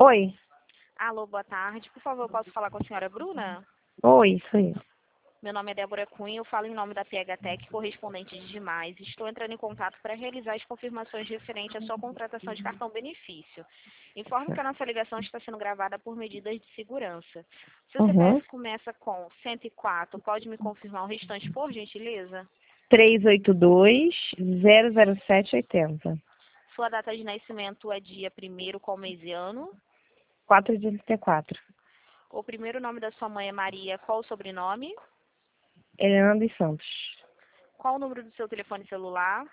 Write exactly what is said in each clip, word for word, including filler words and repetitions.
Oi. Alô, boa tarde. Por favor, posso falar com a senhora Bruna? Oi, isso aí. Meu nome é Débora Cunha, eu falo em nome da P H Tech, correspondente de demais. Estou entrando em contato para realizar as confirmações referentes à sua contratação de cartão benefício. Informo que a nossa ligação está sendo gravada por medidas de segurança. Seu Uhum. C P F começa com cento e quatro, pode me confirmar o restante, por gentileza? três oito dois, zero zero sete, oitenta. Sua data de nascimento é dia primeiro, qual mês e ano? quatro de trinta e quatro. O primeiro nome da sua mãe é Maria, qual o sobrenome? Helena dos Santos. Qual o número do seu telefone celular?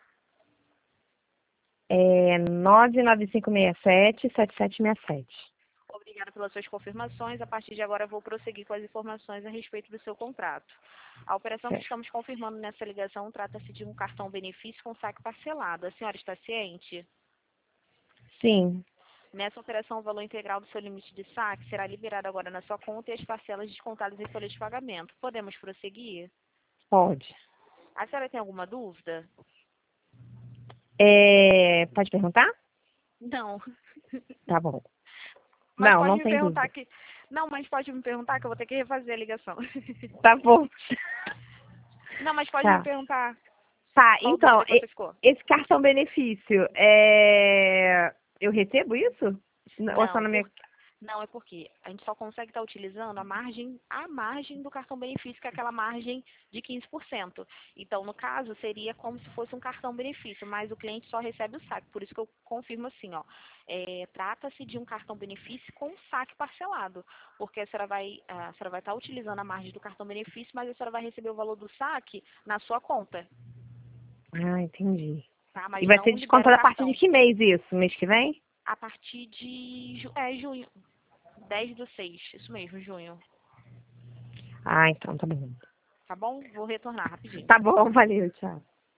É nove nove cinco seis sete, sete sete seis sete. Obrigada pelas suas confirmações. A partir de agora, eu vou prosseguir com as informações a respeito do seu contrato. A operação que Certo. estamos confirmando nessa ligação trata-se de um cartão benefício com saque parcelado. A senhora está ciente? Sim, Nessa operação, o valor integral do seu limite de saque será liberado agora na sua conta e as parcelas descontadas em folha de pagamento. Podemos prosseguir? pode. A senhora tem alguma dúvida? É, pode perguntar? Não. Tá bom. Mas Não, pode não me tem perguntar dúvida. que... Não, mas pode me perguntar que eu vou ter que refazer a ligação. Tá bom. Não, mas pode me Tá. perguntar Tá, qual então, dúvida que e- você ficou. esse cartão benefício, é... eu recebo isso? Ou é só Não, na minha... por... não é porque a gente só consegue estar utilizando a margem, a margem do cartão benefício, que é aquela margem de quinze por cento. Então, no caso, seria como se fosse um cartão benefício, mas o cliente só recebe o saque. Por isso que eu confirmo assim, ó. É, trata-se de um cartão benefício com saque parcelado, porque a senhora vai, a senhora vai estar utilizando a margem do cartão benefício, mas a senhora vai receber o valor do saque na sua conta, Ah, entendi. tá? E Mas vai ser não libera o descontado a partir de cartão. que mês isso? Mês que vem? A partir de ju... é, junho. dez do seis, isso mesmo, junho. Ah, então tá bom. Tá bom? Vou retornar rapidinho. Tá bom, valeu, tchau.